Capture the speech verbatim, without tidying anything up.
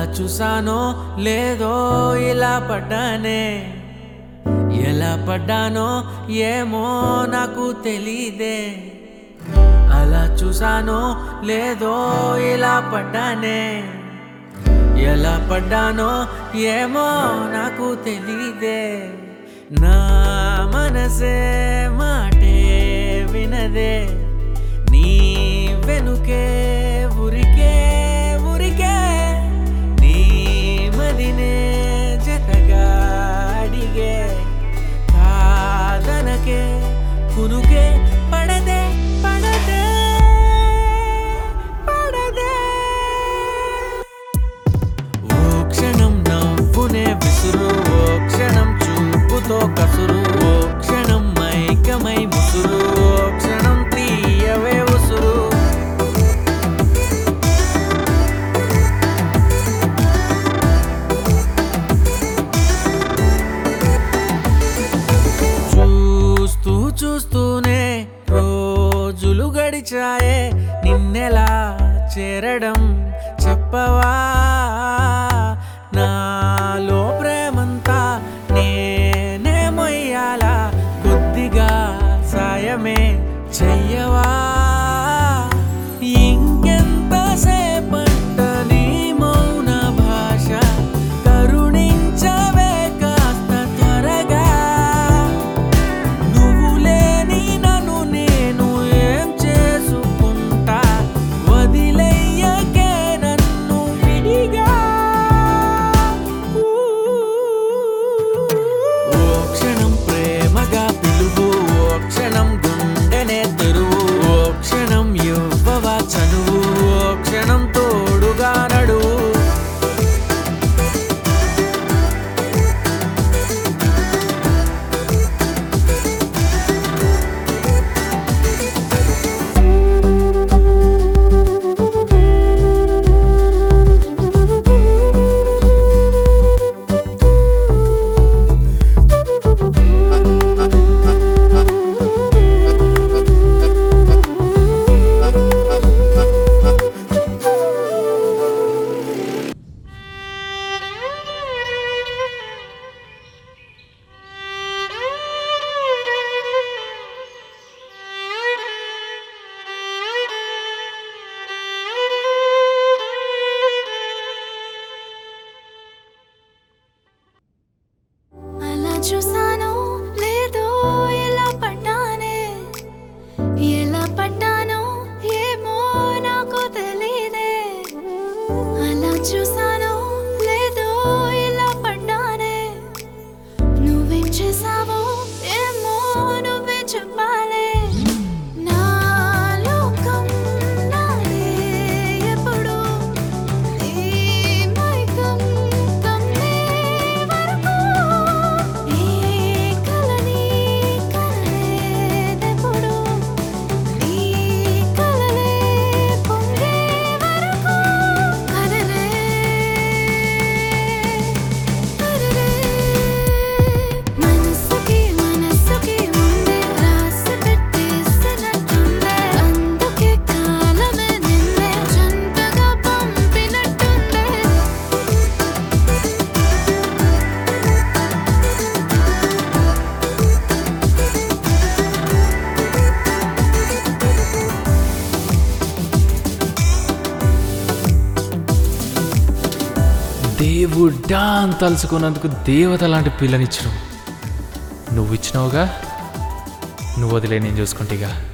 చూసానో లేదో ఇలా పడ్డానే, ఎలా పడ్డానో ఏమో నాకు తెలీదే. అలా చూసానో లేదో ఇలా పడ్డానే, ఎలా పడ్డానో ఏమో నాకు తెలీదే. నా మనసే మాటే వినదే, నీ వెనుకే ఉరికే ఉరికే, నీ మదినే జతగా అడిగే. కాదనకే కునుకే పడదే పడదే పడదే. ఓ క్షణం నవ్వునే విసురు, ఓ క్షణం చూపుతో కసురు, ఓ క్షణం మైకమై ముసురు, ఓ క్షణం తీయవే ఉసురు. చూస్తూ చూస్తూనే రోజులు గడిచాయే, నిన్నెలా చేరడం చెప్పవా. నాలో ప్రేమంతా నేనే మొయ్యాలా, కొద్దిగా సాయమే చెయ్యవా. ఇంకెంత సేపంట నీ మౌన భాష, కరుణించవే కాస్త త్వరగా. నువ్వు లేని నన్ను నేను ఏం చేసుకుంటా, వదిలేయకే నన్ను విడిగా. ఓ క్షణం ప్రేమగా పిలువు, ఓ క్షణం గుండెనే తెరువు, ఓ క్షణం ఇవ్వవా చనువు, ఓ క్షణం తోడుగా నడువు. చూసానో లేదో ఎలా పడ్డానే, ఎలా పడ్డానో ఏమో నాకు తెలీదే. అలా చూసానో లేదో ఎలా పడ్డానే, నువ్వేం చేసావో ఏమో నువ్వే చెప్పాలే. నా లోకం నాదే ఎప్పుడు, నీ మైకం కమ్మే వరకు, ఏ కలని కనలేదెప్పుడు, ఈ కలలే పొంగే వరకు. అరెరే అరెరే, మనసుకి మనసుకి ముందే రాసి పెట్టేసినట్టుందే, అందుకే కాలమే నిన్నే జంటగా పంపినట్టుందే. దేవుడా అని తలుచుకున్నందుకు దేవత లాంటి పిల్లనిచ్చినావు. నువ్వు ఇచ్చినావుగా, నువ్వు వదిలే నేను చూసుకుంటేగా.